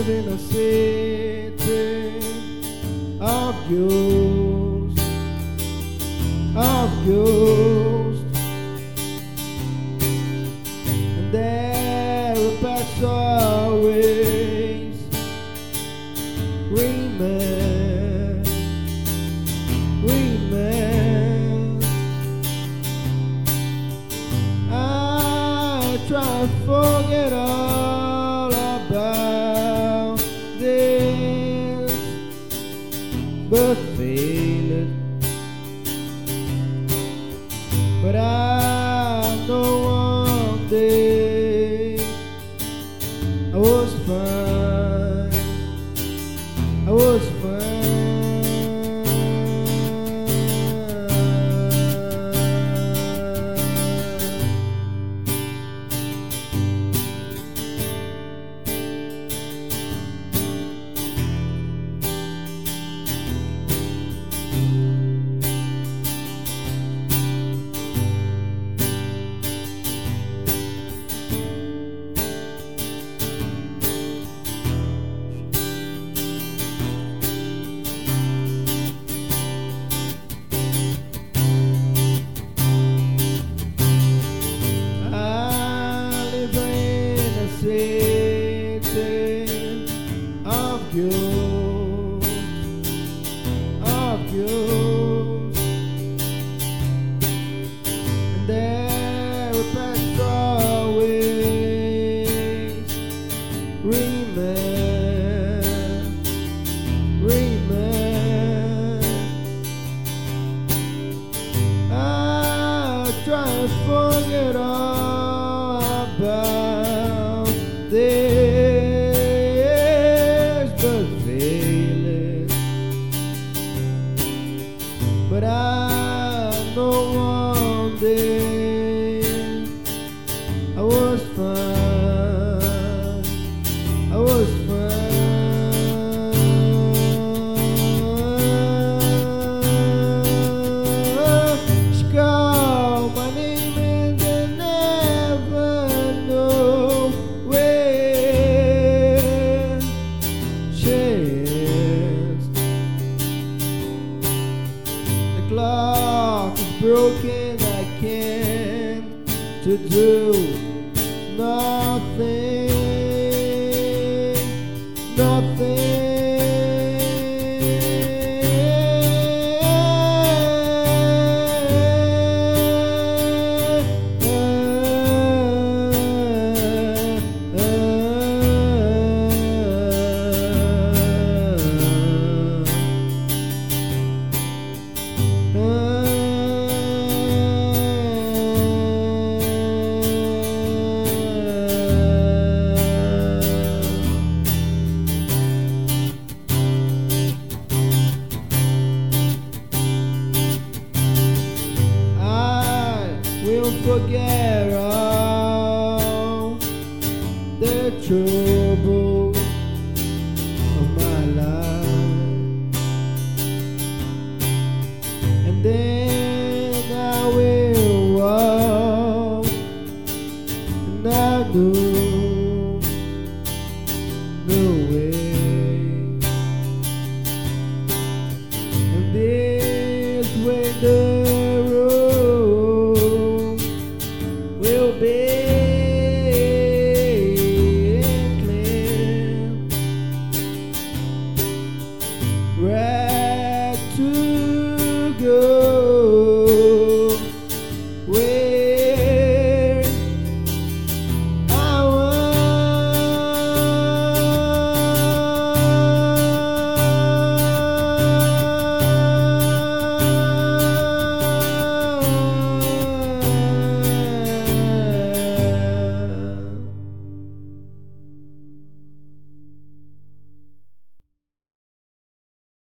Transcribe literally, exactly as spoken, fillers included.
live in a city of ghosts, of ghosts, and there will pass always remain, remain. I try to forget all about this, but fail it. But I know one day I was fine, I was fine. City of ghosts, of ghosts, and there will pass always remain, remain. I try to forget all about this, but failing. But I know one day I was fine, I was fine. She called my name and I never know where she is. The clock is broken, I can't to do nothing, nothing. We'll forget all the troubles of my life, and then I will walk, and I know no way, and this way the